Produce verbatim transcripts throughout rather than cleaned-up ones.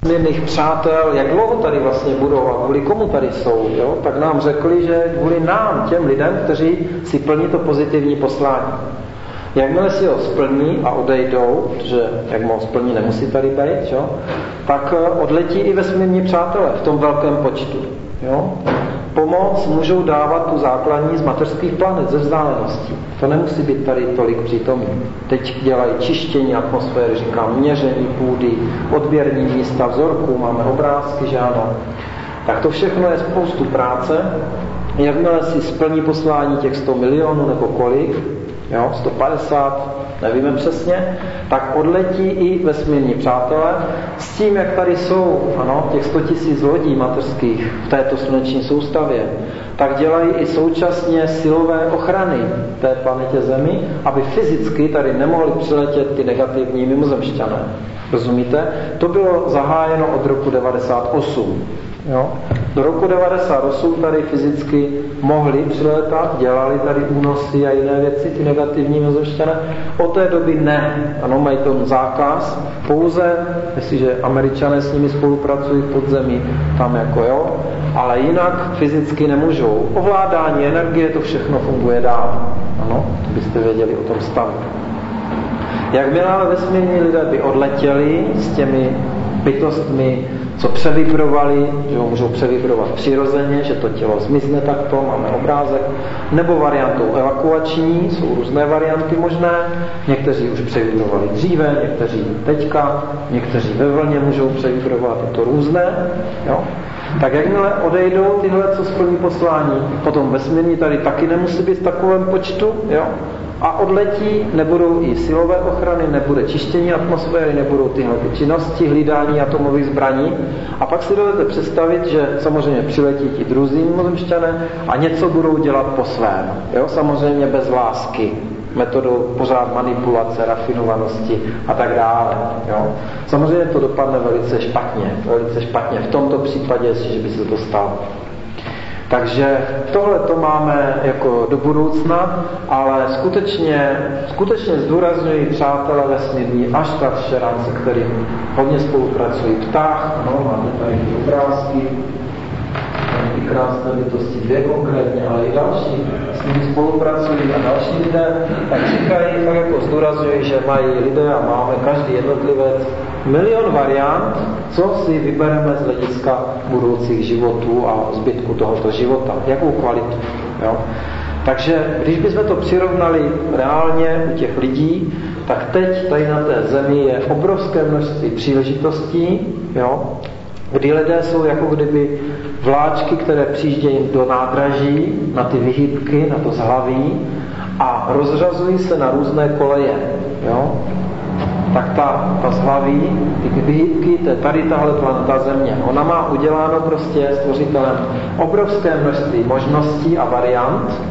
vesmírných přátel, jak dlouho tady vlastně budou a kvůli komu tady jsou, jo? Tak nám řekli, že kvůli nám, těm lidem, kteří si plní to pozitivní poslání. Jakmile si ho splní a odejdou, protože jak ho splní, nemusí tady být, jo? Tak odletí i vesmírní přátelé v tom velkém počtu. Jo? Pomoc můžou dávat tu základní z mateřských planet, ze vzdáleností. To nemusí být tady tolik přítomný. Teď dělají čištění atmosféry, říkám, měření půdy, odběrní místa vzorků, máme obrázky, že ano. Tak to všechno je spoustu práce. Jakmile si splní poslání těch sto milionů nebo kolik, jo, sto padesát, nevíme přesně, tak odletí i vesmírní přátelé s tím, jak tady jsou, ano, těch sto tisíc lodí mateřských v této sluneční soustavě, tak dělají i současně silové ochrany té planetě Zemi, aby fyzicky tady nemohli přiletět ty negativní mimozemšťané. Rozumíte? To bylo zahájeno od roku devadesát osm. Jo? Do roku devadesát osm tady fyzicky mohli přilétat, dělali tady únosy a jiné věci, ty negativní mimozemšťané. Od té doby ne. Ano, mají ten zákaz. Pouze, jestliže Američané s nimi spolupracují v podzemí, tam jako jo, ale jinak fyzicky nemůžou. Ovládání energie, to všechno funguje dál. Ano, byste věděli o tom stavu. Jakmile ale vesmírní lidé by odletěli s těmi bytostmi, co převibrovali, že ho můžou převibrovat přirozeně, že to tělo zmizne takto, máme obrázek, nebo variantou evakuační, jsou různé varianty možné, někteří už převibrovali dříve, někteří teďka, někteří ve vlně můžou převibrovat, je to různé, jo? Tak jakmile odejdou tyhle, co splní poslání, potom vesmírní tady taky nemusí být v takovém počtu, jo? A odletí, nebudou i silové ochrany, nebude čištění atmosféry, nebudou tyhle činnosti, hlídání atomových zbraní. A pak si dovedete představit, že samozřejmě přiletí ti druzí mimozemšťané a něco budou dělat po svém. Jo? Samozřejmě bez lásky, metodou pořád manipulace, rafinovanosti a tak dále. Jo? Samozřejmě to dopadne velice špatně, velice špatně v tomto případě, jestliže by se to stalo. Takže tohle to máme jako do budoucna, ale skutečně, skutečně zdůrazňují přátelé vesmírní Ashtar Sheran, se kterým hodně spolupracují. Ptách, no, máte tady ty obrázky, ty krásné bytosti, dvě konkrétně, ale i další s nimi spolupracují a další lidé, tak říkají, tak jako zdůrazňují, že mají lidé a máme každý jednotlivec milion variant, co si vybereme z hlediska budoucích životů a zbytku tohoto života, jakou kvalitu. Jo? Takže když bychom to přirovnali reálně u těch lidí, tak teď tady na té zemi je obrovské množství příležitostí, jo? Kdy lidé jsou jako kdyby vláčky, které přijíždějí do nádraží, na ty vyhýbky, na to zhlaví a rozřazují se na různé koleje. Jo? Tak ta, ta zhlaví, ty vyhýbky, to je tady tahle planeta Země. Ona má uděláno prostě stvořitelem obrovské množství možností a variant.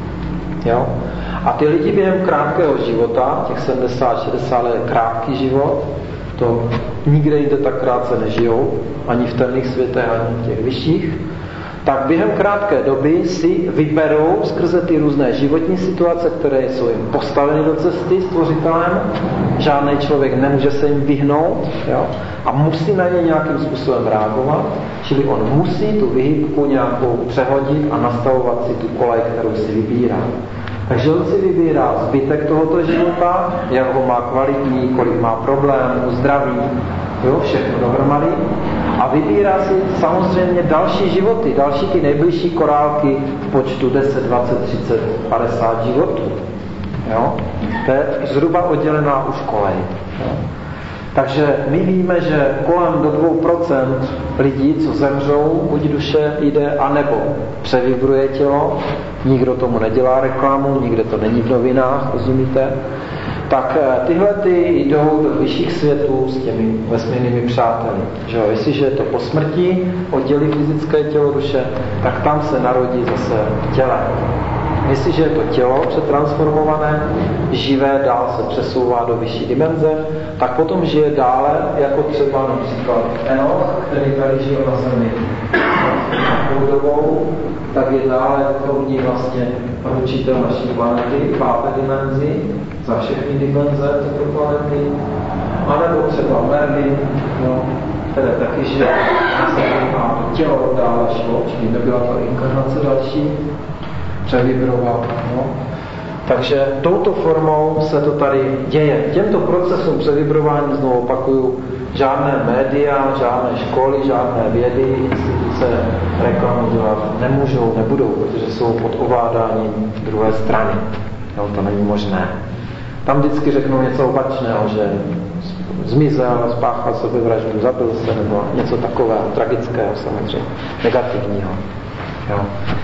Jo? A ty lidi během krátkého života, těch sedmdesát šedesát let je krátký život, to nikde jinde tak krátce nežijou, ani v temných světech, ani v těch vyšších, tak během krátké doby si vyberou skrze ty různé životní situace, které jsou jim postaveny do cesty stvořitelem, žádný člověk nemůže se jim vyhnout, jo? A musí na ně nějakým způsobem reagovat, čili on musí tu vyhýbku nějakou přehodit a nastavovat si tu kolej, kterou si vybírá. Takže on si vybírá zbytek tohoto života, jak ho má kvalitní, kolik má problémů, zdraví, jo, všechno dohromady. A vybírá si samozřejmě další životy, další ty nejbližší korálky v počtu deset, dvacet, třicet, padesát životů. Jo? To je zhruba oddělená už kolej. Jo? Takže my víme, že kolem do dvou procent lidí, co zemřou, buď duše jde, anebo převibruje tělo, nikdo tomu nedělá reklamu, nikde to není v novinách, rozumíte? Tak tyhle ty jdou do vyšších světů s těmi vesmírnými přáteli. Že jo? Jestliže je to po smrti, oddělí fyzické tělo duše, tak tam se narodí zase v těle. Jestliže je to tělo přetransformované, živé, dál se přesouvá do vyšší dimenze, tak potom žije dále, jako třeba například Enoch, který tady žil na zemi takovou dobou, tak je dále duchovní vlastně učitel naší planety, páté dimenzi, za všechny dimenze této planety, a nebo třeba Merlin, no, které taky, že má tělo dále šlo, čili nebyla to inkarnace další, převibroval. No. Takže touto formou se to tady děje. Těmto procesům převibrování, znovu opakuju, žádné média, žádné školy, žádné vědy, instituce reklamu dělat nemůžou, nebudou, protože jsou pod ovládáním druhé strany. No, to není možné. Tam vždycky řeknou něco opačného, že zmizel, spáchal sebevraždu, zabil se, nebo něco takového, tragického samozřejmě, negativního. Jo.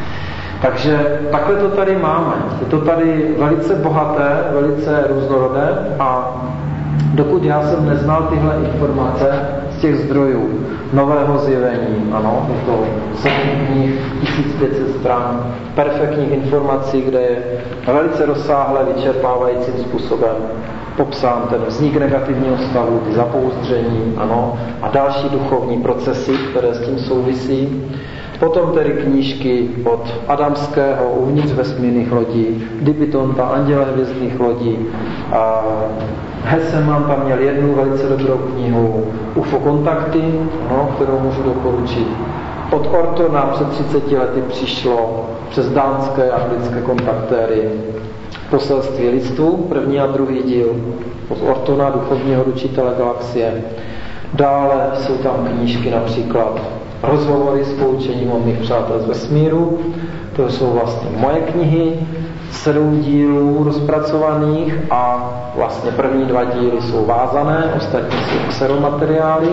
Takže takhle to tady máme. Je to tady velice bohaté, velice různorodé a dokud já jsem neznal tyhle informace z těch zdrojů nového zjevení, ano, je to sedm knih, tisíc pět set stran, perfektních informací, kde je velice rozsáhle, vyčerpávajícím způsobem popsán ten vznik negativního stavu, ty zapouzdření, ano, a další duchovní procesy, které s tím souvisí. Potom tedy knížky od Adamského, Uvnitř vesmírných lodí, Dibitonta, Anděle hvězdných lodí. A Hesseman tam měl jednu velice dobrou knihu U F O kontakty, no, kterou můžu doporučit. Od Ortona před třiceti lety přišlo přes dánské a anglické kontaktéry Poselství lidstvu, první a druhý díl od Ortona, duchovního učitele galaxie. Dále jsou tam knížky například Rozhovory s poučením od mých přátel z vesmíru, to jsou vlastně moje knihy, sedm dílů rozpracovaných a vlastně první dva díly jsou vázané, ostatní jsou xeromateriály,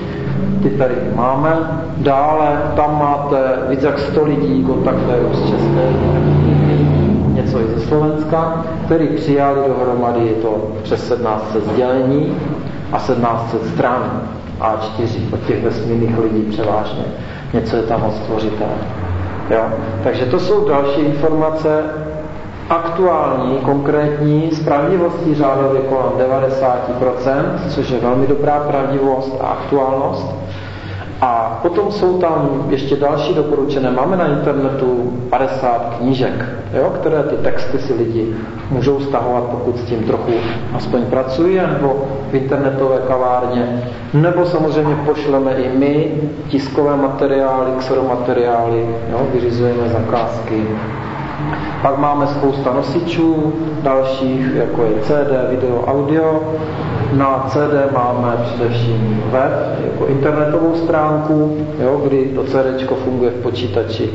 ty tady máme. Dále tam máte víc jak sto lidí, kontaktérů z České republiky, něco i ze Slovenska, který přijali dohromady to přes sedmnáct set sdělení a sedmnáct set stran á čtyři od těch vesmírných lidí převážně. Něco je tam moc stvořitelné. Jo? Takže to jsou další informace aktuální, konkrétní, s pravdivostí řádově kolem devadesát procent, což je velmi dobrá pravdivost a aktuálnost. A potom jsou tam ještě další doporučené. Máme na internetu padesát knížek, jo, které ty texty si lidi můžou stahovat, pokud s tím trochu aspoň pracují, nebo v internetové kavárně, nebo samozřejmě pošleme i my tiskové materiály, xeromateriály, jo, vyřizujeme zakázky. Pak máme spousta nosičů dalších, jako je C D, video, audio. Na C D máme především web, jako internetovou stránku, jo, kdy to CDčko funguje v počítači,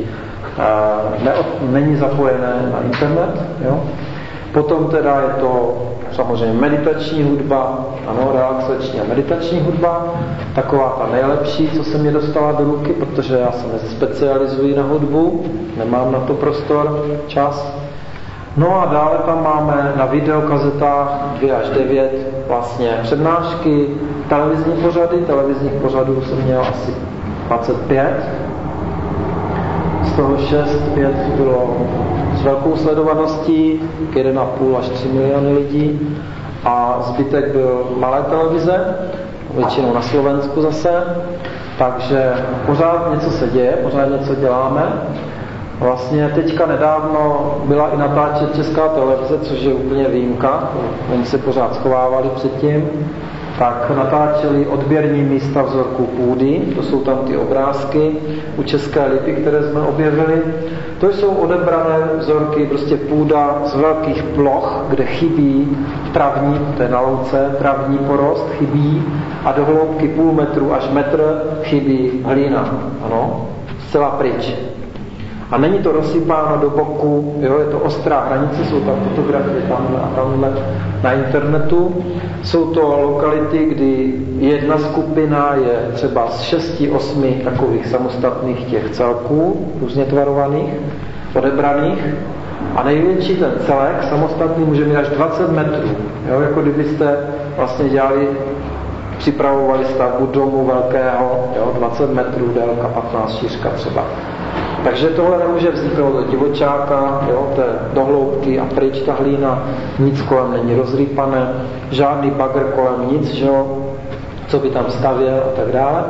ne, není zapojené na internet. Jo. Potom teda je to samozřejmě meditační hudba, ano, relaxační a meditační hudba, taková ta nejlepší, co se mi dostala do ruky, protože já se nespecializuji na hudbu, nemám na to prostor, čas. No a dále tam máme na videokazetách dvě až devět vlastně přednášky, televizní pořady, televizních pořadů jsem měl asi dvacet pět, z toho šest pět bylo s velkou sledovaností, jeden a půl až tři miliony lidí a zbytek byl malé televize, většinou na Slovensku zase, takže pořád něco se děje, pořád něco děláme. Vlastně teďka nedávno byla i natáčet Česká televize, což je úplně výjimka, oni se pořád schovávali předtím, tak natáčeli odběrní místa vzorků půdy, to jsou tam ty obrázky u České Lipy, které jsme objevili. To jsou odebrané vzorky, prostě půda z velkých ploch, kde chybí travní, to je na louce, travní porost chybí a do hloubky půl metru až metr chybí hlína, ano, zcela pryč. A není to rozsypáno do boku, jo, je to ostrá hranice, jsou tam fotografie tamhle a tamhle na internetu. Jsou to lokality, kdy jedna skupina je třeba z šesti, osmi takových samostatných těch celků, různě tvarovaných, odebraných. A největší ten celek samostatný může mít až dvacet metrů. Jo, jako kdybyste vlastně dělali, připravovali stavbu domu velkého, jo, dvacet metrů délka, patnáct šířka třeba. Takže tohle nemůže vzniknout do divočáka, jo, to je do hloubky a pryč ta hlína, nic kolem není rozrýpané, žádný bagr kolem, nic, že jo, co by tam stavěl a tak dále.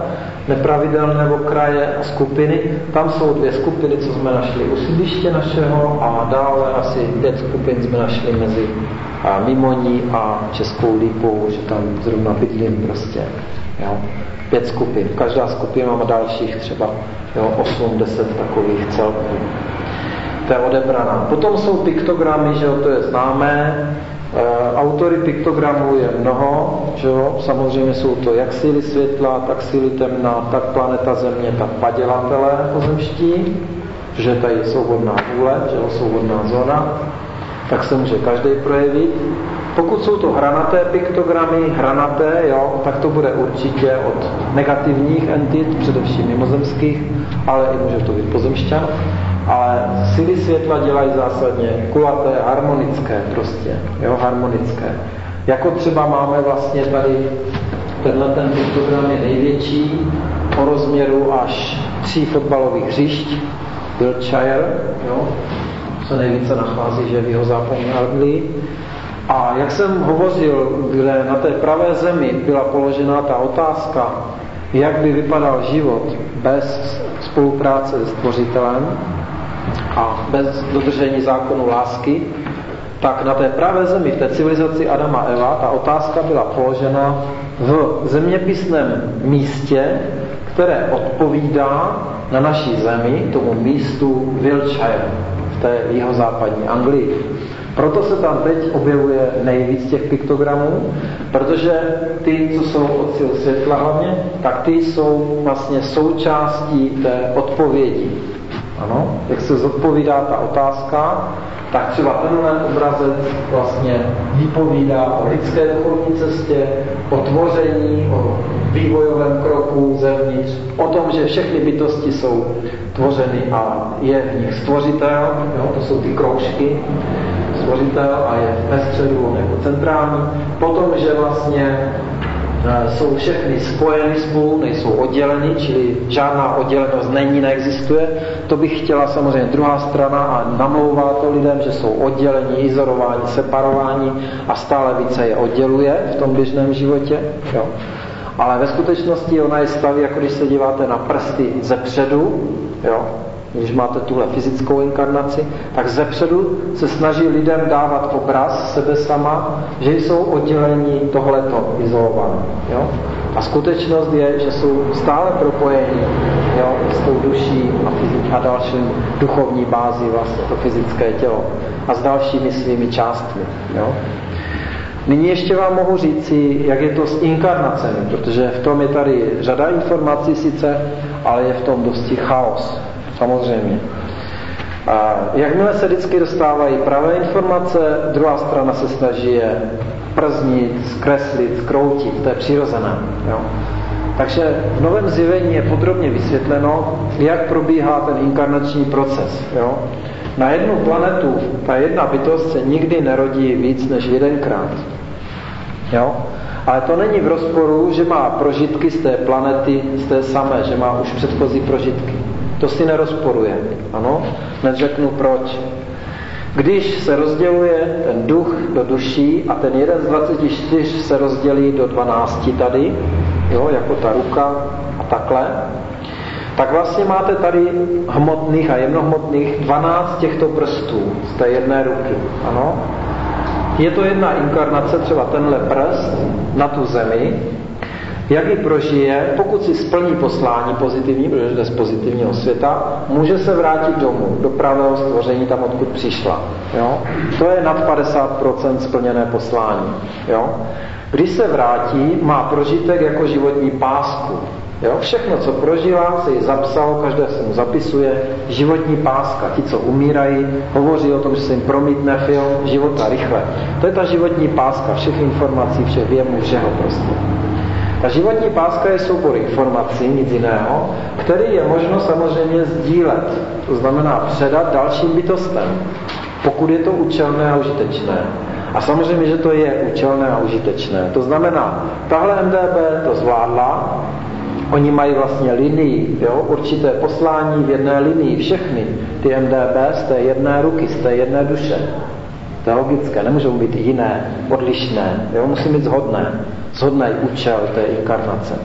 nepravidelné okraje a skupiny. Tam jsou dvě skupiny, co jsme našli u sídliště našeho a dále asi pět skupin jsme našli mezi a Mimoní a Českou Lípou, že tam zrovna bydlím prostě. Jo. Pět skupin. Každá skupina má dalších třeba jo, osm deset takových celků. To je odebraná. Potom jsou piktogramy, že jo, to je známé. E, autory piktogramů je mnoho, že jo, samozřejmě jsou to jak síly světla, tak síly temna, tak planeta Země, tak padělatelé pozemští, že tady je svobodná vůle, že jo, svobodná zóna, tak se může každý projevit. Pokud jsou to hranaté piktogramy, hranaté, jo, tak to bude určitě od negativních entit, především mimozemských, ale i může to být pozemšťan. Ale síly světla dělají zásadně kulaté, harmonické prostě, jo, harmonické. Jako třeba máme vlastně tady, tenhle ten piktogram je největší, o rozměru až tří fotbalových hřišť, Wiltshire, jo, se nejvíce nachází, že v jihozápadní Anglii. A jak jsem hovořil, kde na té pravé zemi byla položena ta otázka, jak by vypadal život bez spolupráce se Stvořitelem a bez dodržení zákonu lásky, tak na té pravé zemi, v té civilizaci Adama a Eva, ta otázka byla položena v zeměpisném místě, které odpovídá na naší zemi tomu místu Wiltshire, v té jihozápadní Anglii. Proto se tam teď objevuje nejvíc těch piktogramů, protože ty, co jsou od sil světla hlavně, tak ty jsou vlastně součástí té odpovědi. Ano, jak se zodpovídá ta otázka, tak třeba tenhle obrazec vlastně vypovídá o lidské duchovní cestě, o tvoření, o vývojovém kroku zevnitř, o tom, že všechny bytosti jsou tvořeny a je v nich stvořitel, jo, to jsou ty kroužky, stvořitel a je ve středu, on jako centrální. Potom, že vlastně jsou všechny spojeny spolu, nejsou odděleny, čili žádná oddělenost není, neexistuje. To bych chtěla samozřejmě druhá strana a namlouvá to lidem, že jsou oddělení, izolováni, separováni a stále více je odděluje v tom běžném životě. Jo. Ale ve skutečnosti ona je staví, jako když se díváte na prsty zepředu, jo. Když máte tuhle fyzickou inkarnaci, tak zepředu se snaží lidem dávat obraz sebe sama, že jsou oddělení tohleto izolované. Jo? A skutečnost je, že jsou stále propojení, jo, s tou duší a, fyzik, a dalším duchovní bází vlastně to fyzické tělo a s dalšími svými částmi. Jo? Nyní ještě vám mohu říci, jak je to s inkarnacemi, protože v tom je tady řada informací sice, ale je v tom dosti chaos. Samozřejmě. A jakmile se vždycky dostávají pravé informace, druhá strana se snaží je prznit, zkreslit, zkroutit, to je přirozené. Jo? Takže v Novém zjevení je podrobně vysvětleno, jak probíhá ten inkarnační proces. Jo? Na jednu planetu ta jedna bytost se nikdy nerodí víc než jedenkrát. Jo? Ale to není v rozporu, že má prožitky z té planety, z té samé, že má už předchozí prožitky. To si nerozporuje, ano? Neřeknu proč. Když se rozděluje ten duch do duší a ten jeden z dvaceti čtyř se rozdělí do dvanácti tady, jo, jako ta ruka a takhle, tak vlastně máte tady hmotných a jemnohmotných dvanáct těchto prstů z té jedné ruky, ano? Je to jedna inkarnace, třeba tenhle prst na tu zemi, jak ji prožije, pokud si splní poslání pozitivní, protože jde z pozitivního světa, může se vrátit domů, do pravého stvoření, tam, odkud přišla. Jo? To je nad padesát procent splněné poslání. Jo? Když se vrátí, má prožitek jako životní pásku. Jo? Všechno, co prožila, se jí zapsalo, každé se mu zapisuje, životní páska. Ti, co umírají, hovoří o tom, že se jim promítne film života rychle. To je ta životní páska, všech informací, všech věmů, všeho prostě. Ta životní páska je soubor informací, nic jiného, který je možno samozřejmě sdílet. To znamená předat dalším bytostem, pokud je to účelné a užitečné. A samozřejmě, že to je účelné a užitečné. To znamená, tahle M D B to zvládla, oni mají vlastně linii, jo, určité poslání v jedné linii, všechny ty M D B z té jedné ruky, z té jedné duše. To je logické, nemůžou být jiné, odlišné, jo, musí být shodné. Shodný účel té inkarnace.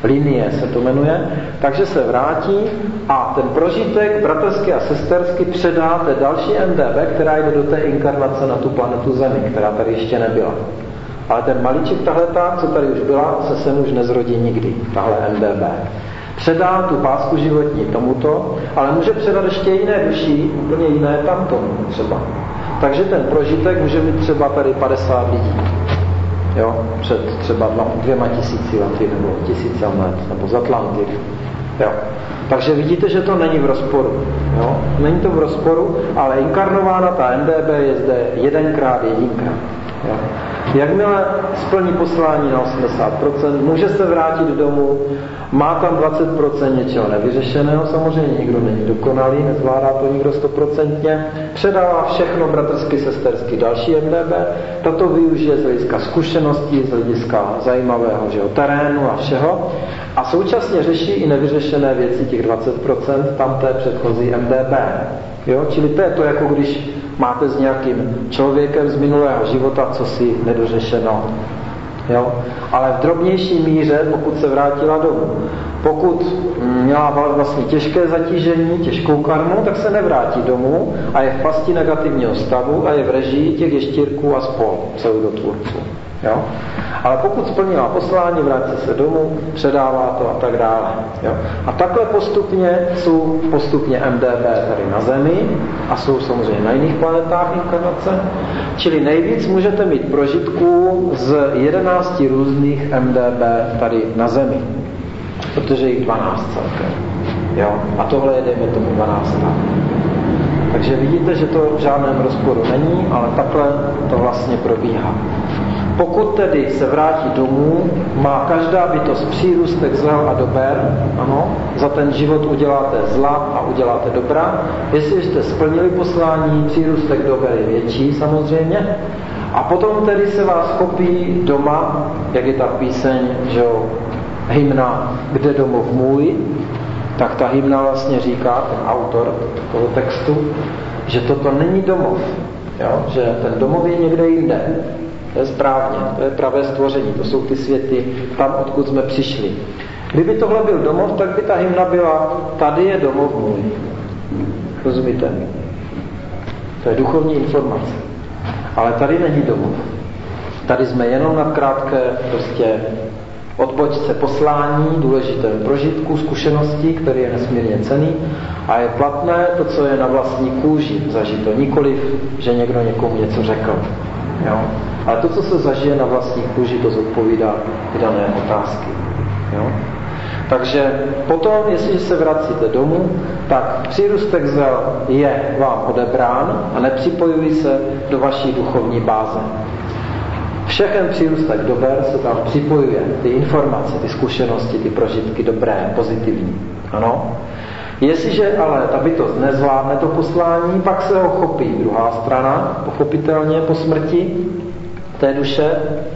linie se to jmenuje, takže se vrátí a ten prožitek bratrský a sestersky předá té další M D B, která jde do té inkarnace na tu planetu Zemi, která tady ještě nebyla. Ale ten malíček, tahleta, co tady už byla, se sem už nezrodí nikdy, tahle M D B. Předá tu pásku životní tomuto, ale může předat ještě jiné duši, úplně jiné tamtomu třeba. Takže ten prožitek může mít třeba tady padesát lidí. Jo? Před třeba dvěma tisíci lety nebo tisícem let, nebo z Atlantik. Jo? Takže vidíte, že to není v rozporu. Jo? Není to v rozporu, ale inkarnována ta M D B je zde jedenkrát, jedinkrát. Jo? Jakmile splní poslání na osmdesát procent, může se vrátit domů, má tam dvacet procent něčeho nevyřešeného, samozřejmě nikdo není dokonalý, nezvládá to nikdo stoprocentně, předává všechno bratrsky, sestersky další M D B, tato využije z hlediska zkušeností, z hlediska zajímavého že jo, terénu a všeho a současně řeší i nevyřešené věci těch dvacet procent tamté předchozí M D B. Jo? Čili to je to, jako když máte s nějakým člověkem z minulého života, co si nedořešeno. Jo? Ale v drobnější míře, pokud se vrátila domů. Pokud měla vlastně těžké zatížení, těžkou karmu, tak se nevrátí domů a je v pasti negativního stavu a je v režii těch ještěrků a spol pseudotvůrců. Jo? Ale pokud splnila poslání, vrátí se domů, předává to a tak dále. Jo? A takhle postupně jsou postupně M D B tady na Zemi a jsou samozřejmě na jiných planetách inkarnace. Čili nejvíc můžete mít prožitků z jedenácti různých M D B tady na Zemi. Protože jich dvanáct celkem. Jo? A tohle je, dejme tomu, dvanáct. Takže vidíte, že to v žádném rozporu není, ale takhle to vlastně probíhá. Pokud tedy se vrátí domů, má každá bytost přírůstek zla a dober, ano, za ten život uděláte zla a uděláte dobra. Jestli jste splnili poslání, přírůstek dober je větší samozřejmě. A potom tedy se vás chopí doma, jak je ta píseň, že jo, hymna Kde domov můj, tak ta hymna vlastně říká, ten autor toho textu, že toto není domov, jo? Že ten domov je někde jinde. To je správně, to je pravé stvoření, to jsou ty světy tam, odkud jsme přišli. Kdyby tohle byl domov, tak by ta hymna byla Tady je domov můj. Rozumíte? To je duchovní informace. Ale tady není domov. Tady jsme jenom na krátké prostě odbočce poslání, důležitém prožitku, zkušenosti, který je nesmírně cenný a je platné to, co je na vlastní kůži zažito. Nikoliv, že někdo někomu něco řekl. Jo? Ale to, co se zažije na vlastní kůži, to zodpovídá ty dané otázky. Jo? Takže potom, jestliže se vracíte domů, tak přírůstek zel je vám odebrán a nepřipojují se do vaší duchovní báze. Všechen přírůstek dober se tam připojuje, ty informace, ty zkušenosti, ty prožitky dobré, pozitivní. Ano? Jestliže ale ta bytost nezvládne to poslání, pak se ho chopí druhá strana, pochopitelně po smrti té duše,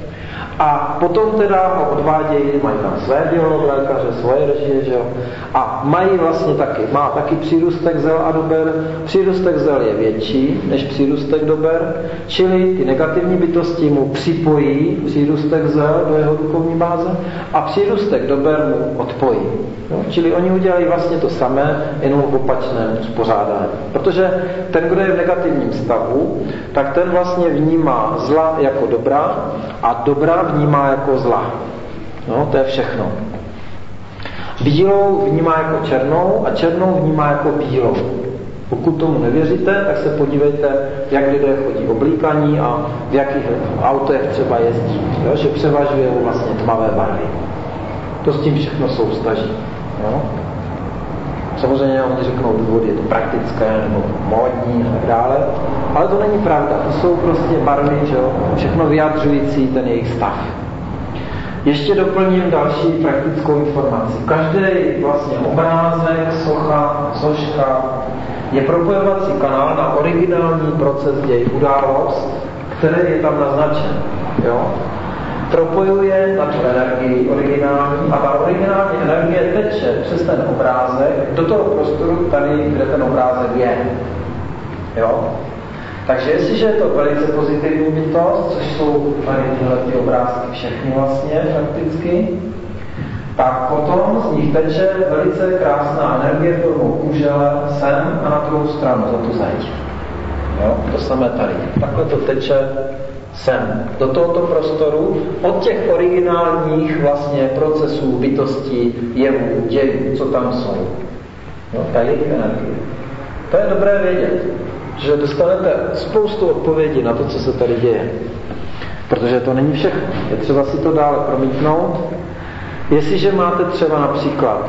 a potom teda ho odvádějí, mají tam své dělo, lékaře, svoje režie, že jo? A mají vlastně taky, má taky přírůstek zel a dober. Přírůstek zel je větší než přírůstek dober, čili ty negativní bytosti mu připojí přírůstek zel do jeho duchovní báze a přírůstek dober mu odpojí. Jo? Čili oni udělají vlastně to samé, jenom v opačném uspořádání. Protože ten, kdo je v negativním stavu, tak ten vlastně vnímá zla jako dobra a dobra vnímá jako zla. No, to je všechno. Bílou vnímá jako černou a černou vnímá jako bílou. Pokud tomu nevěříte, tak se podívejte, jak lidé chodí oblíkaní a v jakých autech třeba jezdí. Jo? Že převažují vlastně tmavé barvy. To s tím všechno soustaží. Jo? Samozřejmě oni řeknou důvody, je to praktické nebo módní a tak dále, ale to není pravda. To jsou prostě barvy, že jo? Všechno vyjadřující ten jejich stav. Ještě doplním další praktickou informaci. Každý vlastně obrázek, socha, soška je propojovací kanál na originální proces děj, událost, který je tam naznačen. Jo? Propojuje na tu energii originální a ta originální energie teče přes ten obrázek do toho prostoru tady, kde ten obrázek je. Jo? Takže jestliže je to velice pozitivní bytost, což jsou tady tyhle ty obrázky všechny vlastně prakticky, tak potom z nich teče velice krásná energie formou kužele sem a na druhou stranu za tu zeď. Jo? To samé tady. Takhle to teče sem, do tohoto prostoru, od těch originálních vlastně procesů, bytostí, jevů, dějů, co tam jsou. Jo? Ta jejich energie. To je dobré vědět, že dostanete spoustu odpovědí na to, co se tady děje. Protože to není všechno. Je třeba si to dále promítnout. Jestliže máte třeba například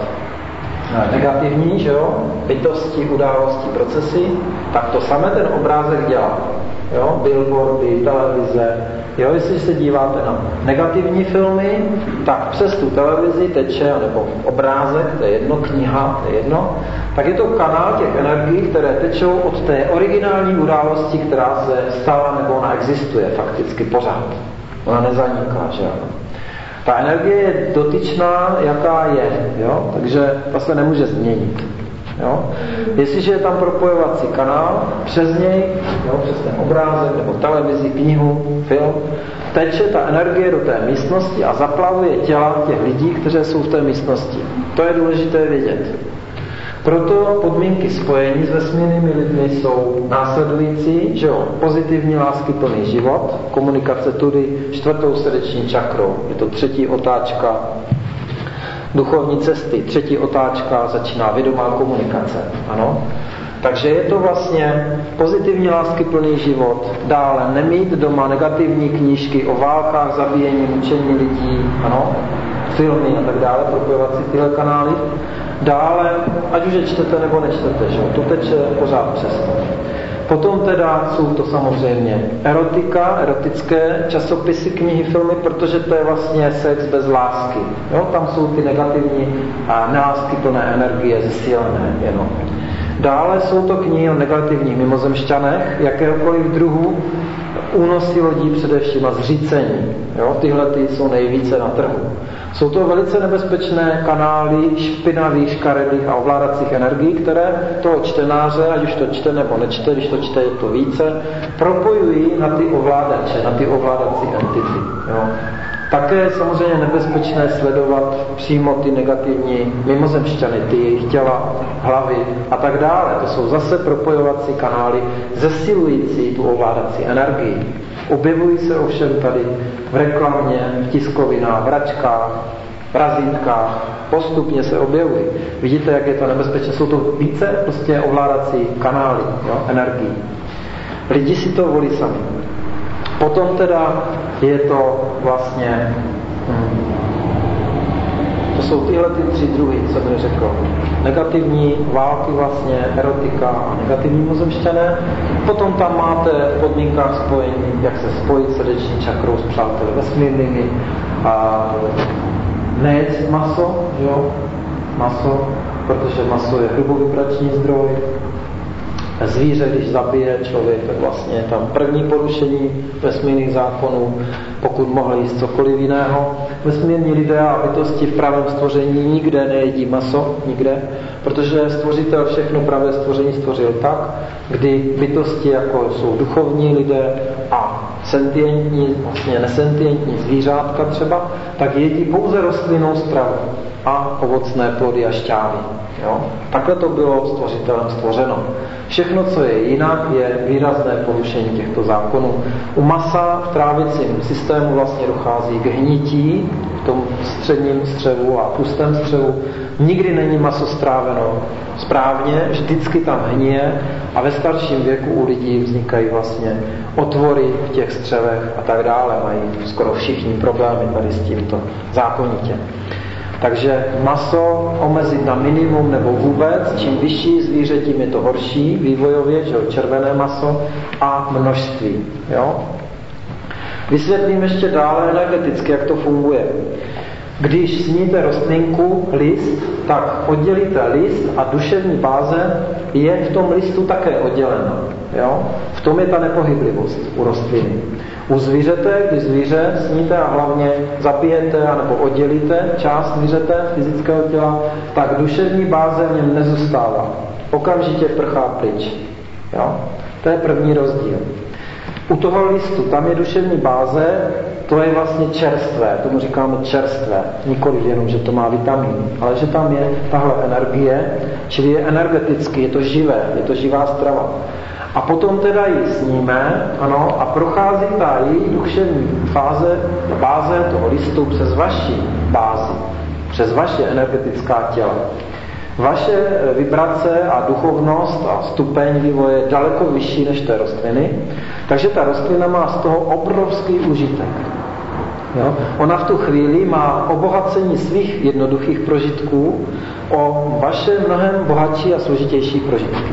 negativní, že jo, bytosti, události, procesy, tak to samé ten obrázek dělá. Jo, billboardy, televize. Jo, jestli se díváte na negativní filmy, tak přes tu televizi teče, nebo obrázek, to je jedno, kniha, to je jedno, tak je to kanál těch energií, které tečou od té originální události, která se stala nebo ona existuje fakticky pořád. Ona nezaniká, že ano. Ta energie je dotyčná, jaká je, jo? Takže ta se nemůže změnit. Jo? Jestliže je tam propojovací kanál, přes něj, jo, přes ten obrázek nebo televizi, knihu, film, teče ta energie do té místnosti a zaplavuje těla těch lidí, kteří jsou v té místnosti. To je důležité vědět. Proto podmínky spojení s vesmírnými lidmi jsou následující, že jo, pozitivní láskyplný život, komunikace tudy čtvrtou srdeční čakrou, je to třetí otáčka duchovní cesty, třetí otáčka začíná vědomá komunikace, ano. Takže je to vlastně pozitivní láskyplný život, dále nemít doma negativní knížky o válkách, zabíjení, mučení lidí, ano, filmy a tak dále, propojovací tyhle kanály. Dále, ať už je čtete nebo nečtete, že? To teče pořád přesto. Potom teda jsou to samozřejmě erotika, erotické časopisy, knihy, filmy, protože to je vlastně sex bez lásky. Jo? Tam jsou ty negativní a neláskyplné energie zesílené jenom. Dále jsou to knihy o negativních mimozemšťanech, jakéhokoliv druhu, únosy lodí především a zřícení. Jo? Tyhle ty jsou nejvíce na trhu. Jsou to velice nebezpečné kanály špinavých, škaredých a ovládacích energií, které toho čtenáře, ať už to čte nebo nečte, když to čte, je to více, propojují na ty ovládače, na ty ovládací entity. Jo. Také je samozřejmě nebezpečné sledovat přímo ty negativní mimozemšťany, ty jejich těla, hlavy a tak dále. To jsou zase propojovací kanály zesilující tu ovládací energii. Objevují se ovšem tady v reklamě, v tiskovinách, v hračkách, v razítkách, postupně se objevují. Vidíte, jak je to nebezpečné. Jsou to více prostě ovládací kanály, jo, energií. Lidi si to volí sami. Potom teda je to vlastně hm, to jsou tyhle ty tři druhy, co bych řekl. Negativní války vlastně, erotika a negativní mimozemšťané. Potom tam máte v podmínkách spojení, jak se spojit srdeční čakrou s přáteli vesmírnými a nejet maso, jo? Maso, protože maso je hrubovibrační zdroj. Zvíře, když zabije člověk, tak vlastně je tam první porušení vesmírných zákonů, pokud mohli jíst cokoliv jiného. Vesmírní lidé a bytosti v pravém stvoření nikde nejedí maso, nikde, protože stvořitel všechno pravé stvoření stvořil tak, kdy bytosti, jako jsou duchovní lidé a sentientní, vlastně nesentientní zvířátka třeba, tak jedí pouze rostlinnou stravu a ovocné plody a šťávy. Jo? Takhle to bylo stvořitelem stvořeno. Všechno, co je jinak, je výrazné porušení těchto zákonů. U masa v trávicím systému vlastně dochází k hnití v tom středním střevu a tlustém střevu. Nikdy není maso stráveno správně, vždycky tam hnije a ve starším věku u lidí vznikají vlastně otvory v těch střevech a tak dále. Mají skoro všichni problémy tady s tímto zákonitě. Takže maso omezit na minimum nebo vůbec, čím vyšší zvíře, tím je to horší vývojově, že jo, červené maso a množství. Jo? Vysvětlím ještě dále energeticky, jak to funguje. Když sníte rostlinku, list, tak oddělíte list a duševní báze je v tom listu také oddělena. Jo? V tom je ta nepohyblivost u rostliny. U zvířete, když zvíře sníte a hlavně zabijete anebo oddělíte část zvířete fyzického těla, tak duševní báze v něm nezůstává. Okamžitě prchá pryč. Jo? To je první rozdíl. U toho listu, tam je duševní báze, to je vlastně čerstvé, tomu říkáme čerstvé, nikoliv jenom, že to má vitamin, ale že tam je tahle energie, čili je energeticky, je to živé, je to živá strava. A potom teda ji sníme, ano, a prochází ta její duševní fáze, báze toho listu přes vaši bázi, přes vaše energetická těla. Vaše vibrace a duchovnost a stupeň vývoje je daleko vyšší než té rostliny, takže ta rostlina má z toho obrovský užitek. Jo? Ona v tu chvíli má obohacení svých jednoduchých prožitků o vaše mnohem bohatší a složitější prožitky.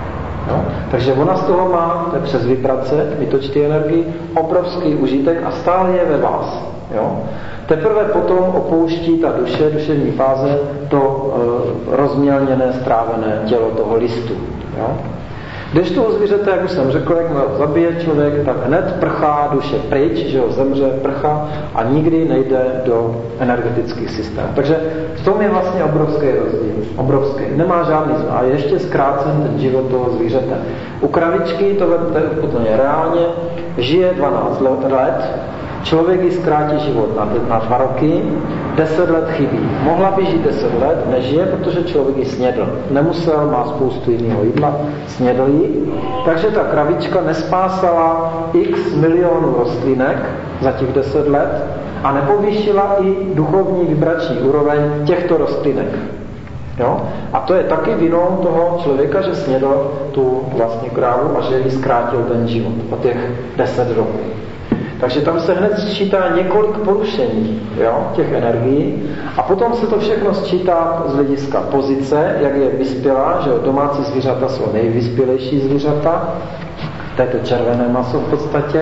Jo? Takže ona z toho má přes vibrace, vytočty energii, obrovský užitek a stále je ve vás. Jo? Teprve potom opouští ta duše, duševní fáze, to e, rozmělněné, strávené tělo toho listu. Jo? Když toho zvířete, jak už jsem řekl, jak ho zabije člověk, tak hned prchá duše pryč, že ho zemře, prchá a nikdy nejde do energetických systémů. Takže v tom je vlastně obrovský rozdíl. Obrovský. Nemá žádný změn. A je ještě zkrácen ten život toho zvířete. U kravičky to je úplně reálně, žije dvanáct let, člověk ji zkrátí život na, na dva roky, deset let chybí. Mohla by žít deset let, nežije, protože člověk ji snědl. Nemusel, má spoustu jiného jídla, snědl ji. Takže ta kravička nespásala x milionů rostlinek za těch deset let a nepovýšila i duchovní vibrační úroveň těchto rostlinek. Jo? A to je taky vinou toho člověka, že snědl tu vlastně krávu a že jí zkrátil ten život o těch deset roků. Takže tam se hned sčítá několik porušení, jo, těch energií a potom se to všechno sčítá z hlediska pozice, jak je vyspělá, že domácí zvířata jsou nejvyspělejší zvířata, to je to červené maso v podstatě,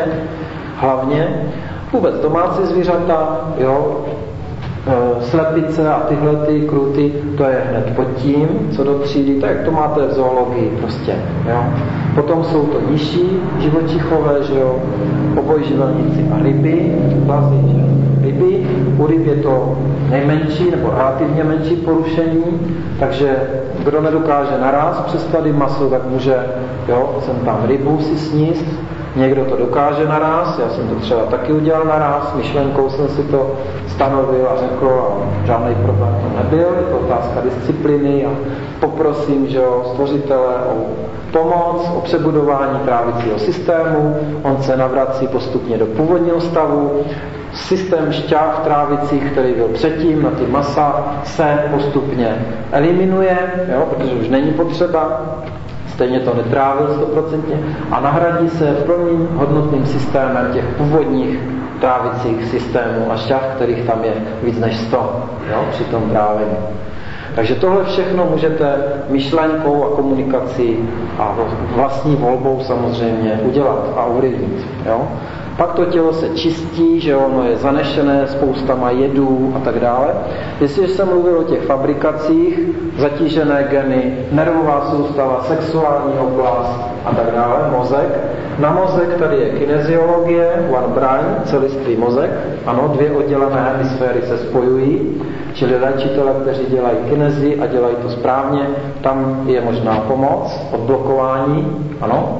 hlavně vůbec domácí zvířata, jo, slepice a tyhle ty kruty, to je hned pod tím, co do třídy, tak jak to máte v zoologii prostě, jo. Potom jsou to nižší živočichové, že jo, obojživelníci a ryby, plazy, že ryby, u ryb je to nejmenší nebo relativně menší porušení, takže kdo nedokáže naraz přestat maso, tak může, jo, jsem tam rybu si sníst. Někdo to dokáže naraz, já jsem to třeba taky udělal naraz, myšlenkou jsem si to stanovil a řekl, a žádný problém to nebyl, je to otázka disciplíny a poprosím, že jo, stvořitele o pomoc, o přebudování trávicího systému, on se navrací postupně do původního stavu, systém šťáv trávicích, který byl předtím na ty masa, se postupně eliminuje, jo, protože už není potřeba, stejně to netrávil stoprocentně a nahradí se plným hodnotným systémem těch původních trávicích systémů a šťáv, kterých tam je víc než sto, jo, při tom trávení. Takže tohle všechno můžete myšlenkou a komunikací a vlastní volbou samozřejmě udělat a ovlivnit. Jo? Pak to tělo se čistí, že ono je zanešené spoustama jedů a tak dále. Jestliže jsem mluvil o těch fabrikacích, zatížené geny, nervová soustava, sexuální oblast a tak dále, mozek. Na mozek tady je kineziologie, one brain, celistvý mozek. Ano, dvě oddělené hemisféry se spojují, čili léčitele, kteří dělají kinezi a dělají to správně, tam je možná pomoc, odblokování, ano.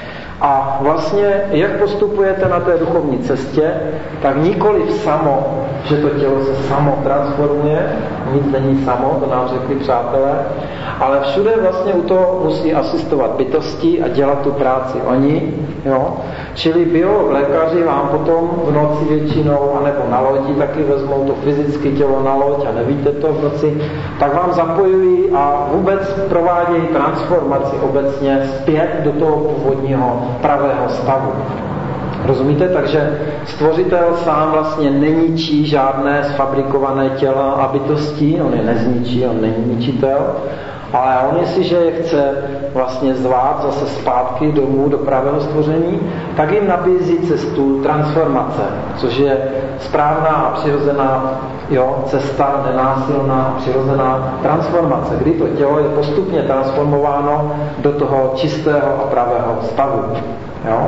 A vlastně, jak postupujete na té duchovní cestě, tak nikoliv samo, že to tělo se samo transformuje, nic není samo, to nám řekli přátelé, ale všude vlastně u toho musí asistovat bytosti a dělat tu práci oni, jo. Čili biolékaři vám potom v noci většinou, anebo na lodi taky vezmou to fyzické tělo na loď a nevíte to v noci, tak vám zapojují a vůbec provádějí transformaci obecně zpět do toho původního pravého stavu. Rozumíte? Takže stvořitel sám vlastně neničí žádné sfabrikované těla a bytosti, on je nezničí, on není ničitel, ale on jestliže je chce vlastně zvát zase zpátky domů do pravého stvoření, tak jim nabízí cestu transformace, což je správná a přirozená, jo, cesta, nenásilná a přirozená transformace, kdy to tělo je postupně transformováno do toho čistého a pravého stavu. Jo?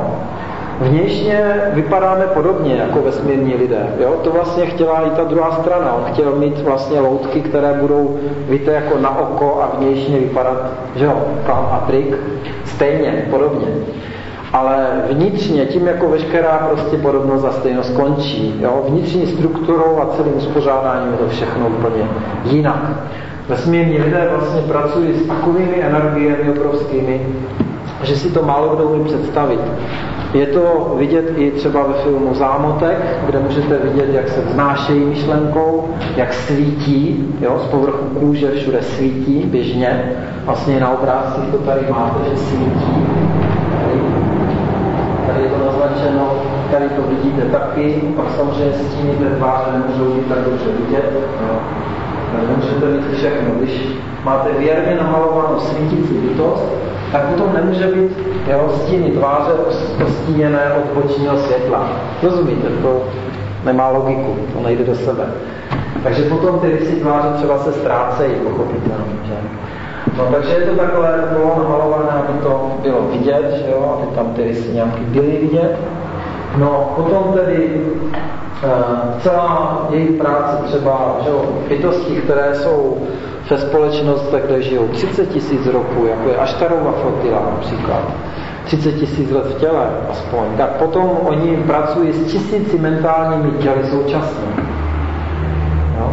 Vnějšně vypadáme podobně jako vesmírní lidé. Jo? To vlastně chtěla i ta druhá strana. On chtěl mít vlastně loutky, které budou, víte, jako na oko a vnějšně vypadat, že jo, klam a trik. Stejně, podobně. ale vnitřně, tím jako veškerá prostě podobnost a stejnost skončí. Jo? Vnitřní strukturou a celým uspořádáním je to všechno úplně jinak. Vesmírní lidé vlastně pracují s takovými energiemi obrovskými, že si to málo kdo umí představit. Je to vidět i třeba ve filmu Zámotek, kde můžete vidět, jak se vznášejí myšlenkou, jak svítí, jo, z povrchu kůže všude svítí běžně. Vlastně na obrázcích to tady máte, že svítí. Tady, tady je to naznačeno, tady to vidíte taky, pak samozřejmě stíny té tváře nemůžou být tak dobře vidět. Jo. Nemůžete mít všechno. Když máte věrně namalovanou svítící bytost, tak potom nemůže být jeho stíny tváře ostíněné od bočního světla. Rozumíte? To nemá logiku, to nejde do sebe. Takže potom ty rysy tváře třeba se ztrácejí, pochopitelně. Že? No, takže je to takhle bylo namalované, aby to bylo vidět, že jo? Aby tam ty rysy nějaký byly vidět. No, potom tedy celá jejich práce třeba, že jo, bytosti, které jsou ve společnostech, kde žijou třicet tisíc roků, jako je Aštarova flotila například, třicet tisíc let v těle aspoň, tak potom oni pracují s tisíci mentálními těly současně. Jo?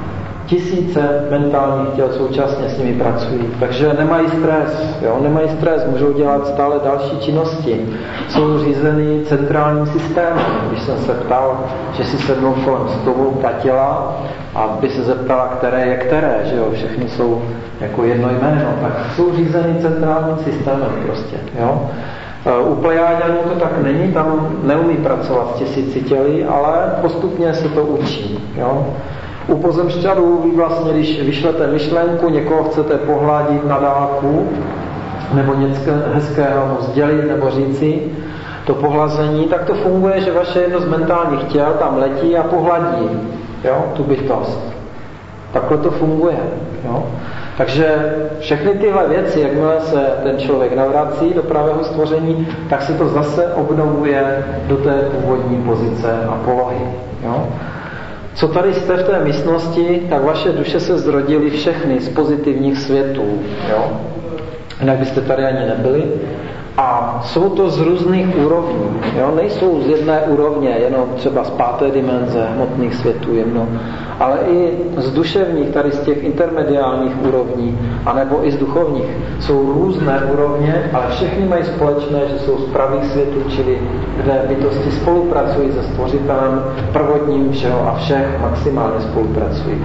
Tisíce mentálních těl současně s nimi pracují, takže nemají stres, jo? nemají stres, můžou dělat stále další činnosti. Jsou řízeny centrálním systémem. Když jsem se ptal, že si sednou kolem stolu ta těla, aby se zeptala, které je které, že jo, všechny jsou jako jedno jméno, tak jsou řízeny centrálním systémem prostě, jo. U Plejáďanů to tak není, tam neumí pracovat s tisíci těly, ale postupně se to učí, jo. U pozemšťanů vy vlastně, když vyšlete myšlenku, někoho chcete pohladit na dálku, nebo něco hezkého mu sdělit nebo říci, to pohlazení, tak to funguje, že vaše jedno z mentálních těl tam letí a pohladí, jo, tu bytost. Takhle to funguje, jo. Takže všechny tyhle věci, jakmile se ten člověk navrací do pravého stvoření, tak se to zase obnovuje do té původní pozice a polohy, jo. Co tady jste v té místnosti, tak vaše duše se zrodily všechny z pozitivních světů, jo. Jinak byste tady ani nebyli. A jsou to z různých úrovní. Jo? Nejsou z jedné úrovně, jenom třeba z páté dimenze hmotných světů jedno, ale i z duševních, tady z těch intermediálních úrovní, anebo i z duchovních. Jsou různé úrovně, ale všechny mají společné, že jsou z pravých světů, čili kde bytosti spolupracují se stvořitelem prvotním všeho a všech maximálně spolupracují.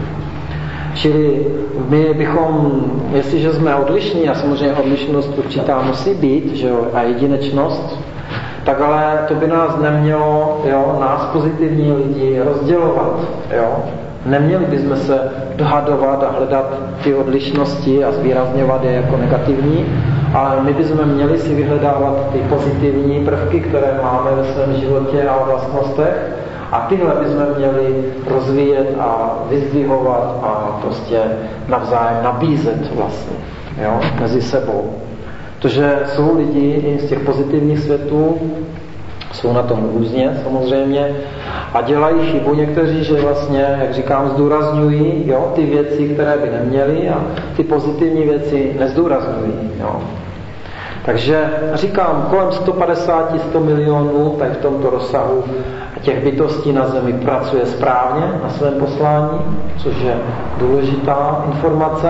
Čili my bychom, jestliže jsme odlišní, a samozřejmě odlišnost určitá musí být, že jo, a jedinečnost, tak ale to by nás nemělo, jo, nás pozitivní lidi rozdělovat, jo. Neměli bychom se dohadovat a hledat ty odlišnosti a zvýrazňovat je jako negativní, ale my bychom měli si vyhledávat ty pozitivní prvky, které máme ve svém životě a vlastnostech, a tyhle bychom měli rozvíjet a vyzdvihovat a prostě navzájem nabízet vlastně, jo, mezi sebou. Protože jsou lidi i z těch pozitivních světů, jsou na tom různě samozřejmě a dělají chybu někteří, že vlastně, jak říkám, zdůrazňují, jo, ty věci, které by neměli a ty pozitivní věci nezdůrazňují, jo. Takže říkám, kolem sto padesát až sto milionů, tak v tomto rozsahu těch bytostí na Zemi pracuje správně na svém poslání, což je důležitá informace.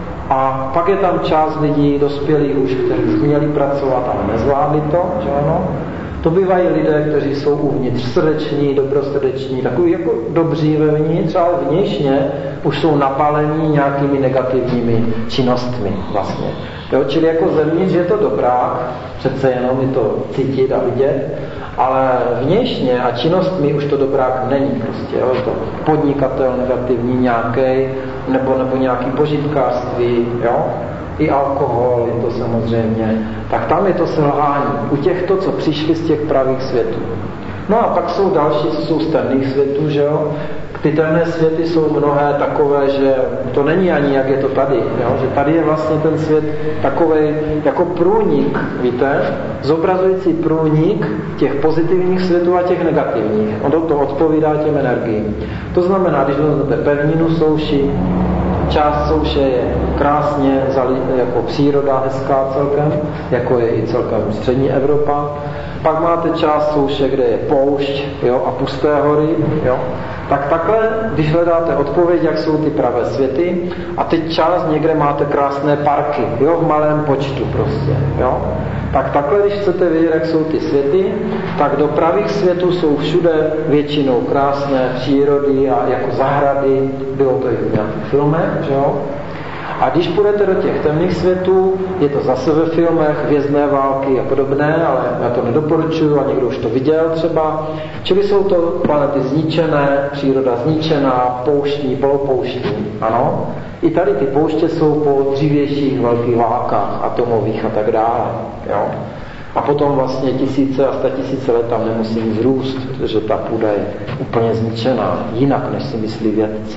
A pak je tam část lidí, dospělých už, kteří měli pracovat, ale nezvládli to, že ano. To bývají lidé, kteří jsou uvnitř srdeční, dobrosrdeční, takový jako dobří vevnitř, ale vnějšně už jsou napálení nějakými negativními činnostmi vlastně. Jo, čili jako zevnitř je to dobrák, přece jenom je to cítit a vidět, ale vnějšně a činnostmi už to dobrák není prostě. Jo, je to podnikatel negativní nějaký, nebo, nebo nějaký požitkářství, jo. I alkohol je to samozřejmě, tak tam je to selhání. U těchto, co přišli z těch pravých světů. No a pak jsou další, co jsou z temných světů, že jo. Ty temné světy jsou mnohé takové, že to není ani jak je to tady, jo? Že tady je vlastně ten svět takovej jako průnik, víte, zobrazující průnik těch pozitivních světů a těch negativních. On to odpovídá těm energiím. To znamená, když vezmete pevninu souši, část souše je krásně jako příroda hezká celkem, jako je i celkem střední Evropa. Pak máte část souše, kde je poušť, jo, a pusté hory, jo. Tak takhle, když hledáte odpověď, jak jsou ty pravé světy, a teď část někde máte krásné parky, jo, v malém počtu prostě, jo. Tak takhle, když chcete vědět, jak jsou ty světy, tak do pravých světů jsou všude většinou krásné přírody a jako zahrady, bylo to i v nějakých filmech, že jo. A když půjdete do těch temných světů, je to zase ve filmech, Hvězdné války a podobné, ale já to nedoporučuju a někdo už to viděl třeba. Čili jsou to planety zničené, příroda zničená, pouštní, polopouštní, ano. I tady ty pouště jsou po dřívějších velkých válkách atomových a tak dále, jo. A potom vlastně tisíce a statisíce let tam nemusí nic růst, protože ta půda je úplně zničená, jinak, než si myslí vědci.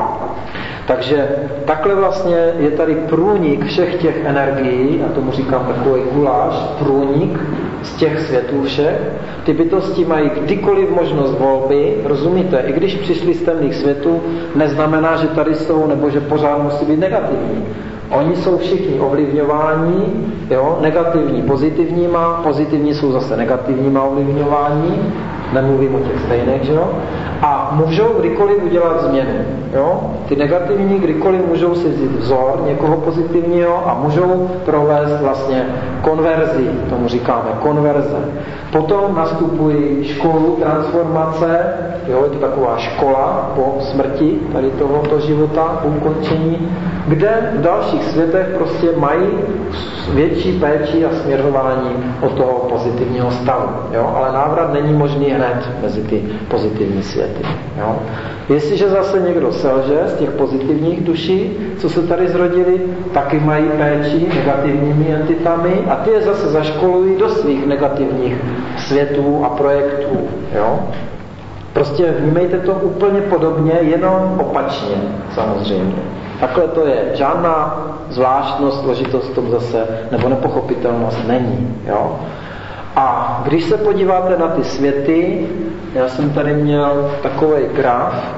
Takže takhle vlastně je tady průnik všech těch energií, a tomu říkám takový guláš, průnik z těch světů všech. Ty bytosti mají kdykoliv možnost volby, rozumíte? I když přišli z temných světů, neznamená, že tady jsou, nebo že pořád musí být negativní. Oni jsou všichni ovlivňováni, jo, negativní pozitivníma, pozitivní jsou zase negativníma ovlivňování, nemluvím o těch stejných, že jo? A můžou kdykoliv udělat změnu, jo? Ty negativní kdykoliv můžou si vzít vzor někoho pozitivního a můžou provést vlastně konverzi, tomu říkáme konverze. Potom nastupují školu transformace, jo, je to taková škola po smrti tady tohoto života, po ukončení, kde v dalších světech prostě mají větší péči a směřování od toho pozitivního stavu. Jo? Ale návrat není možný hned mezi ty pozitivní světy. Jo? Jestliže zase někdo selže z těch pozitivních duší, co se tady zrodili, taky mají péči negativními entitami a ty je zase zaškolují do svých negativních světů a projektů. Jo? Prostě vnímejte to úplně podobně, jenom opačně samozřejmě. Takhle to je. Žádná zvláštnost, složitost v tom zase, nebo nepochopitelnost není. Jo? A když se podíváte na ty světy, já jsem tady měl takový graf,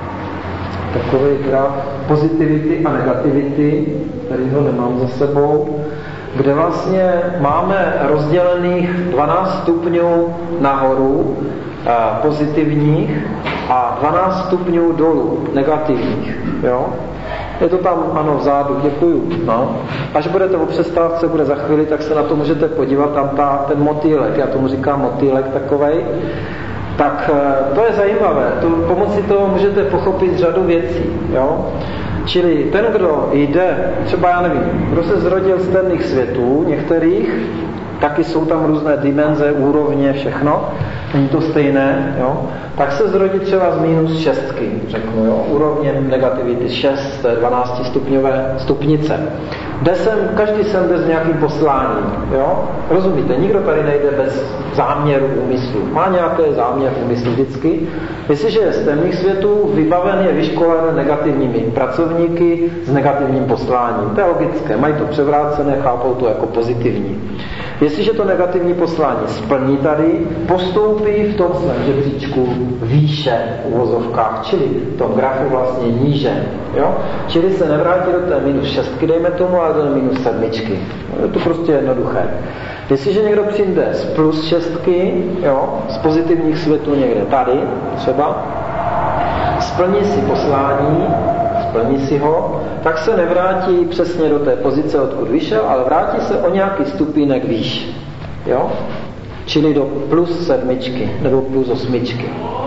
takový graf pozitivity a negativity, který ho nemám za sebou, kde vlastně máme rozdělených dvanáct stupňů nahoru pozitivních a dvanáct stupňů dolů negativních. Jo? Je to tam, ano, vzadu, děkuju. No. Až budete o přestávce, bude za chvíli, tak se na to můžete podívat, tam ta, ten motýlek, já tomu říkám motýlek takovej. Tak to je zajímavé, to, pomocí toho můžete pochopit řadu věcí. Jo? Čili ten, kdo jde, třeba já nevím, kdo se zrodil z temných světů, některých, taky jsou tam různé dimenze, úrovně, všechno, není to stejné, jo? Tak se zrodí třeba z minus šestky, řeknu, jo? Úrovně negativity šest, dvanáct stupňové stupnice. Jde sem, každý sem jde s nějakým posláním, jo? Rozumíte, nikdo tady nejde bez záměru úmyslu. Má nějaký záměr úmyslu vždycky. Jestliže je z temných světů, vybaven je vyškolen negativními pracovníky s negativním posláním. To je logické, mají to převrácené, chápou to jako pozitivní. Jestliže to negativní poslání splní tady, postoupí v tom svém žebříčku výše v uvozovkách, čili v tom grafu vlastně níže. Jo? Čili se nevrátí do té minus šestky, dejme tomu, ale do minus sedmičky. Je to prostě jednoduché. Jestliže někdo přijde z plus šestky, jo, z pozitivních světů někde tady, třeba, splní si poslání, splní si ho, tak se nevrátí přesně do té pozice, odkud vyšel, ale vrátí se o nějaký stupínek výš. Jo? Čili do plus sedmičky, nebo plus osmičky.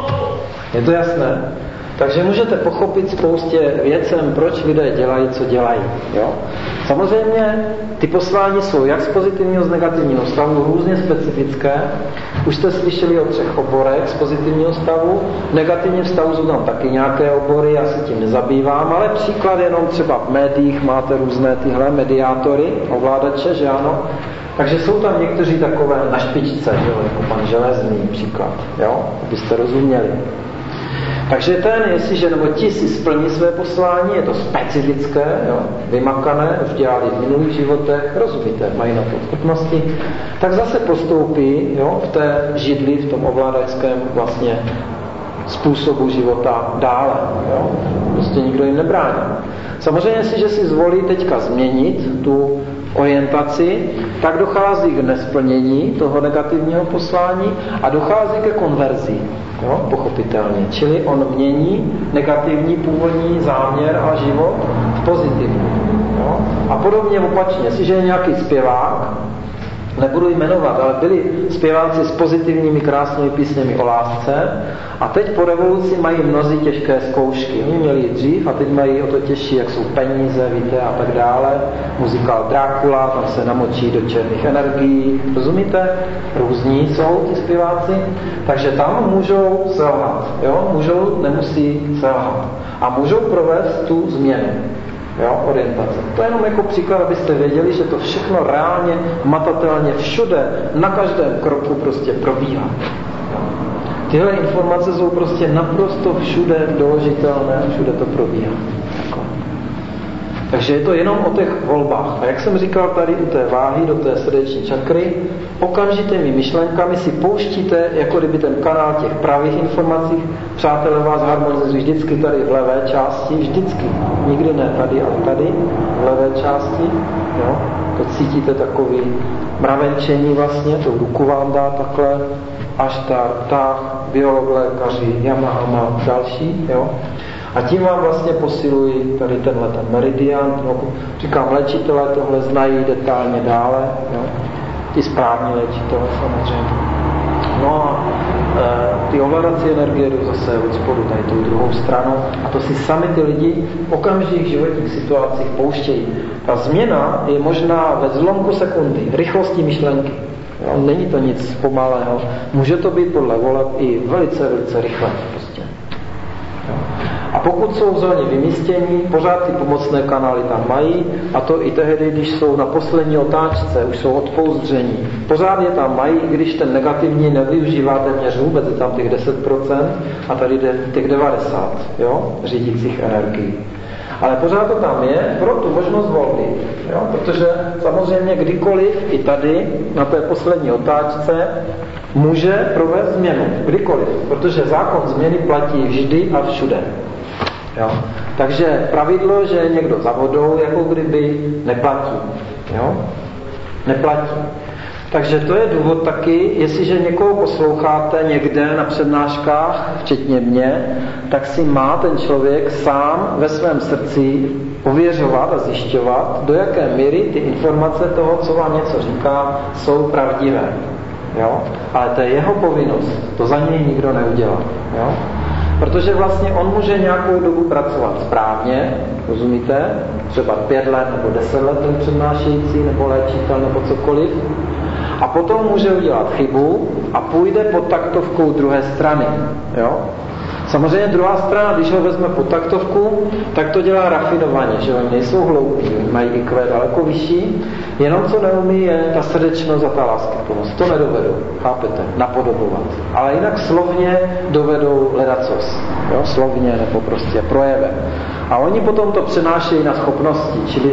Je to jasné? Takže můžete pochopit spoustě věcem, proč lidé dělají, co dělají. Jo? Samozřejmě ty poslání jsou jak z pozitivního, z negativního stavu různě specifické. Už jste slyšeli o třech oborech z pozitivního stavu. V negativním stavu jsou tam taky nějaké obory, já se tím nezabývám, ale příklad jenom třeba v médiích máte různé tyhle mediátory, ovládače, že ano. Takže jsou tam někteří takové na špičce, že jo, jako pan Železný příklad, jo, abyste rozuměli. Takže ten, jestliže, nebo ti si splní své poslání, je to specifické, jo, vymakané, už dělali v minulých životech, rozumíte, mají na to schopnosti, tak zase postoupí, jo, v té židli, v tom ovládačském vlastně způsobu života dále. Jo? Prostě nikdo jim nebrání. Samozřejmě, jestliže si zvolí teďka změnit tu orientaci, tak dochází k nesplnění toho negativního poslání a dochází ke konverzi, jo? Pochopitelně. Čili on mění negativní původní záměr a život v pozitivní. Jo? A podobně opačně, jestliže je nějaký zpěvák, nebudu jmenovat, ale byli zpěváci s pozitivními krásnými písněmi o lásce a teď po revoluci mají mnozí těžké zkoušky. Oni měli dřív a teď mají o to těžší, jak jsou peníze, víte, a tak dále. Muzikál Drákula, tam se namočí do černých energií. Rozumíte? Různí jsou ti zpěváci. Takže tam můžou selhat. Jo? Můžou, nemusí selhat. A můžou provést tu změnu. Jo, orientace. To je jenom jako příklad, abyste věděli, že to všechno reálně, matatelně, všude, na každém kroku prostě probíhá. Jo. Tyhle informace jsou prostě naprosto všude doložitelné, všude to probíhá. Jako. Takže je to jenom o těch volbách. A jak jsem říkal tady u té váhy, do té srdeční čakry, okamžitými myšlenkami si pouštíte, jako kdyby ten kanál těch pravých informací, přátelé vás harmonizují vždycky tady v levé části, vždycky. Nikdy ne tady, ale tady, v levé části. Jo? To cítíte takový mravenčení vlastně, tu ruku vám dá takhle, Aštar, Ptah, biolog, lékaři, Yamahama, další. Jo? A tím vám vlastně posilují tady tenhle ten meridian. No, říkám, léčitelé tohle znají detailně dále. Jo? Ti správní léčitelé samozřejmě. No a e, ty ovladací energie jdou zase od spodu tady tou druhou stranou a to si sami ty lidi v okamžitých životních situacích pouštějí. Ta změna je možná ve zlomku sekundy, v rychlosti myšlenky. Jo? Není to nic pomalého. Může to být podle voleb i velice, velice rychle. Prostě. Jo? A pokud jsou v zóně vymístění, pořád ty pomocné kanály tam mají, a to i tehdy, když jsou na poslední otáčce, už jsou odpouzdření. Pořád je tam mají, i když ten negativní nevyužívá téměř vůbec, je tam těch deset procent a tady jde těch devadesát procent, jo, řídících energií. Ale pořád to tam je pro tu možnost volby, jo, protože samozřejmě kdykoliv i tady, na té poslední otáčce, může provést změnu, kdykoliv, protože zákon změny platí vždy a všude. Jo. Takže pravidlo, že někdo za vodou, jako kdyby neplatí. Jo. Neplatí. Takže to je důvod taky, jestliže někoho posloucháte někde na přednáškách, včetně mě, tak si má ten člověk sám ve svém srdci ověřovat a zjišťovat, do jaké míry ty informace toho, co vám něco říká, jsou pravdivé. Jo. Ale to je jeho povinnost, to za něj nikdo neudělá. Jo. Protože vlastně on může nějakou dobu pracovat správně, rozumíte? Třeba pět let nebo deset let ten přednášející nebo léčitel nebo cokoliv. A potom může udělat chybu a půjde pod taktovkou druhé strany. Jo? Samozřejmě druhá strana, když ho vezme pod taktovku, tak to dělá rafinovaně, že oni nejsou hloupí, mají í kvé daleko vyšší, jenom co neumí je ta srdečnost a ta láskyplnost. To nedovedou, chápete, napodobovat. Ale jinak slovně dovedou ledacos, jo? Slovně nebo prostě projevem. A oni potom to přenášejí na schopnosti, čili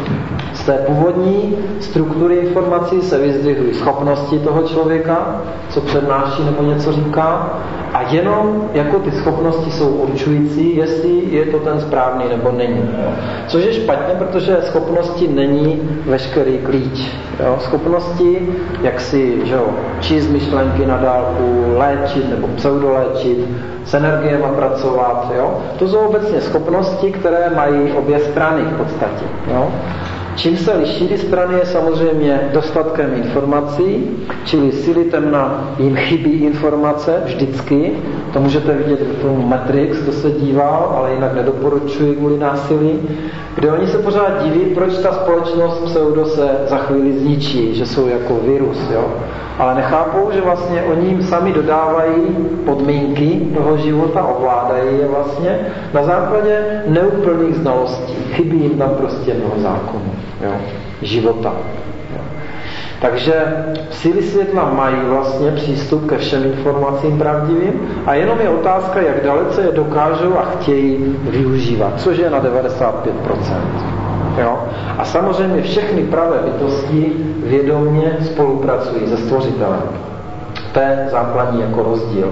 z té původní struktury informací se vyzdvihují schopnosti toho člověka, co přednáší nebo něco říká, a jenom jako ty schopnosti jsou určující, jestli je to ten správný nebo není. Což je špatně, protože schopnosti není veškerý klíč. Jo? Schopnosti, jak si že jo, číst myšlenky na dálku, léčit nebo pseudoléčit, s energiemi pracovat. Jo? To jsou obecně schopnosti, které mají obě strany v podstatě. Jo? Čím se liší ty strany je samozřejmě dostatkem informací, čili síly temna jim chybí informace vždycky. To můžete vidět v filmu Matrix, kdo se díval, ale jinak nedoporučuji kvůli násilí, kde oni se pořád diví, proč ta společnost pseudo se za chvíli zničí, že jsou jako virus. Jo? Ale nechápou, že vlastně oni jim sami dodávají podmínky toho života, ovládají je vlastně na základě neúplných znalostí. Chybí jim tam prostě mnoho zákonů, jo? Života. Jo? Takže síly světla mají vlastně přístup ke všem informacím pravdivým a jenom je otázka, jak dalece je dokážou a chtějí využívat, což je na devadesát pět procent. Jo? A samozřejmě všechny pravé bytosti vědomě spolupracují se stvořitelem. To je základní jako rozdíl.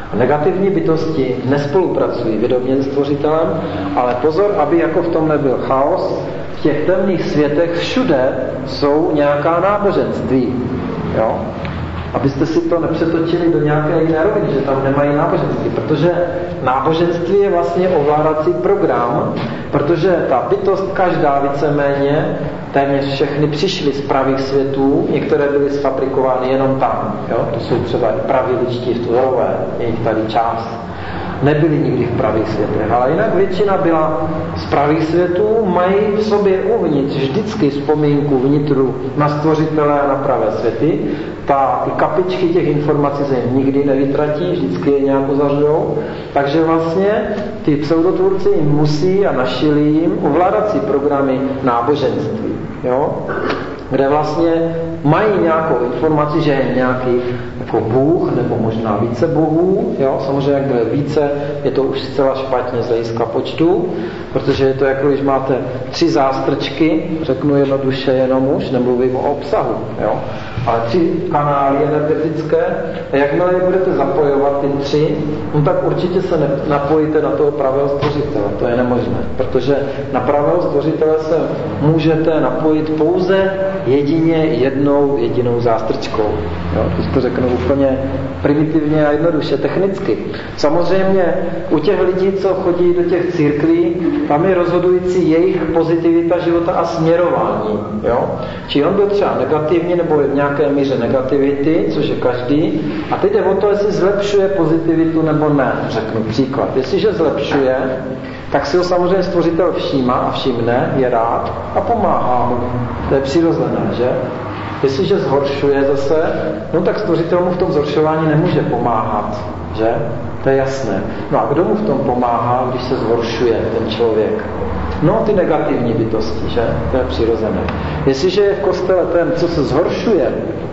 A negativní bytosti nespolupracují vědomě s Stvořitelem, ale pozor, aby jako v tom nebyl chaos. V těch temných světech všude jsou nějaká náboženství. Jo? Abyste si to nepřetočili do nějaké jiné roviny, že tam nemají náboženství, protože náboženství je vlastně ovládací program, protože ta bytost každá víceméně, téměř všechny přišly z pravých světů, některé byly sfabrikovány jenom tam, jo? To jsou třeba i praví ličtí vtvorové, je jich tady část. Nebyly nikdy v pravých světech, ale jinak většina byla z pravých světů, mají v sobě uvnitř vždycky vzpomínku vnitru na Stvořitele a na pravé světy. Ta, ty kapičky těch informací se jim nikdy nevytratí, vždycky je nějak zažijou. Takže vlastně ty pseudotvůrci jim musí a našili jim ovládací programy náboženství. Jo? Kde vlastně mají nějakou informaci, že je nějaký jako Bůh, nebo možná více bohů. Jo? Samozřejmě, jak bude více, je to už zcela špatně z hlediska počtu, protože je to jako, když máte tři zástrčky, řeknu jednoduše jenom už, nemluvím o obsahu, jo? Ale tři kanály energetické, a jakmile je budete zapojovat ty tři, no tak určitě se ne, napojíte na toho pravého stvořitele. To je nemožné, protože na pravého stvořitele se můžete napojit pouze jedině jednou jedinou zástrčkou. Jo? Když to řeknu úplně primitivně a jednoduše, technicky. Samozřejmě u těch lidí, co chodí do těch církví, tam je rozhodující jejich pozitivita života a směrování. Jo? Či on byl třeba negativní nebo v nějaké míře negativity, což je každý. A teď je o to, jestli zlepšuje pozitivitu nebo ne. Řeknu příklad. Jestliže zlepšuje, tak si ho samozřejmě Stvořitel všímá a všimne, je rád a pomáhá mu. To je přirozené, že? Jestliže zhoršuje zase, no tak Stvořitel mu v tom zhoršování nemůže pomáhat, že? To je jasné. No a kdo mu v tom pomáhá, když se zhoršuje ten člověk? No ty negativní bytosti, že? To je přirozené. Jestliže je v kostele ten, co se zhoršuje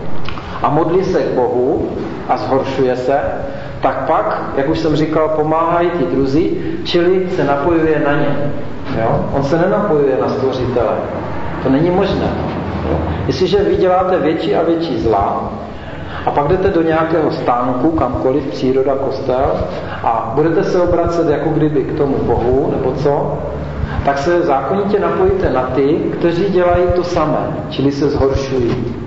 a modlí se k Bohu a zhoršuje se, tak pak, jak už jsem říkal, pomáhají ti druzí, čili se napojuje na ně. Jo? On se nenapojuje na Stvořitele. To není možné. Jo? Jestliže vy děláte větší a větší zla a pak jdete do nějakého stánku, kamkoliv, příroda, kostel, a budete se obracet jako kdyby k tomu Bohu, nebo co, tak se zákonitě napojíte na ty, kteří dělají to samé, čili se zhoršují.